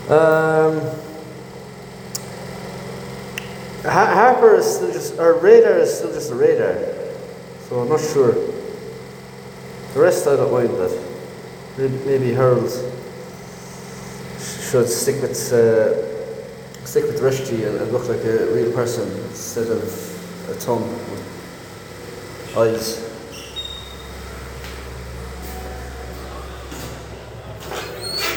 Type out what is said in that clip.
Um, Harper is still just, or Radar is still just a radar. So I'm not sure. The rest I don't mind that. Maybe Harold should stick with Reshti and look like a real person instead of a thumb with eyes.